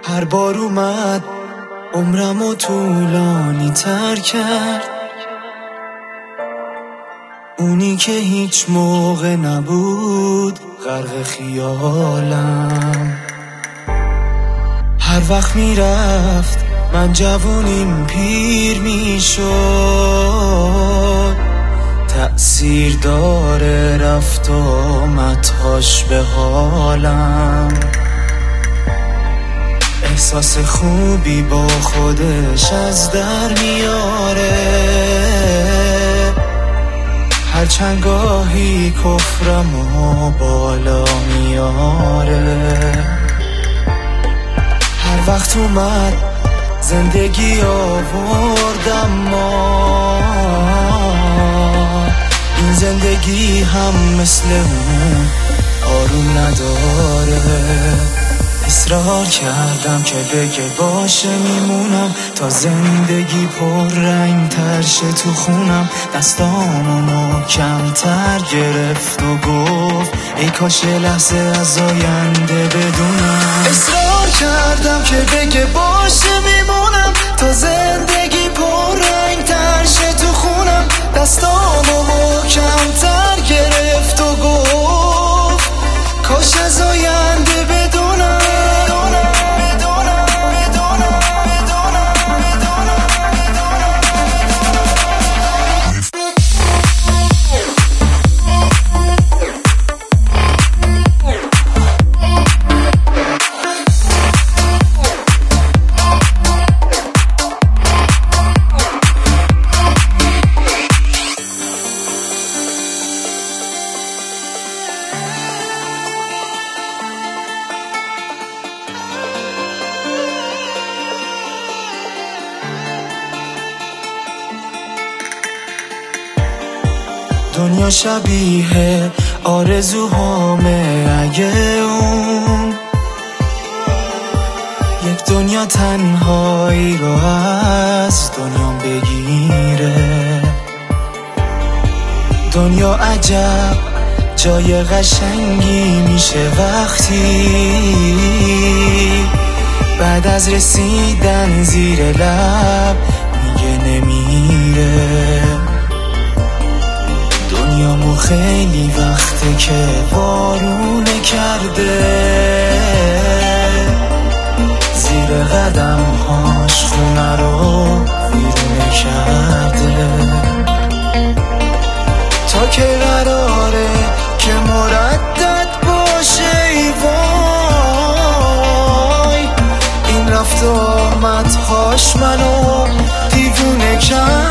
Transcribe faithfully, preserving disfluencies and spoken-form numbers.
هر بار اومد عمرمو طولانی تر کرد، اونی که هیچ موقع نبود غرق خیالم. هر وقت میرفت من جوونیم پیر میشد، تأثیر داره رفت آمدهاش به حالم. احساس خوبی با خودش از در میاره، هرچند گاهی کفرمو بالا میاره. هر وقت اومد زندگی آوردم ما، این زندگی هم مثل اون آروم نداره. اصرار کردم که بگه باشه میمونم تا زندگی پر رنگ تر شه تو خونم. دستامو محکم‌تر گرفت و گفت ای کاش لحظه از آینده بدونم. اصرار کردم که بگه باشه میمونم تا زندگی پر رنگ تر شه تو خونم. دستامو محکم‌تر گرفت و گفت کاش از آینده بدونم. دنیا شبیه آرزوهامه اگه اون یک دنیا تنهایی رو از دنیام بگیره. دنیا عجب جای قشنگی میشه وقتی بعد از رسیدن زیر لب میگه نمیره. دنیامو خیلی وقته که وارونه کرده، زیر قدم هاش خونه رو ویرونه کرده. تا که قراره که مردد باشه ای وای، این رفت و آمد هاش منو دیوونه کرده.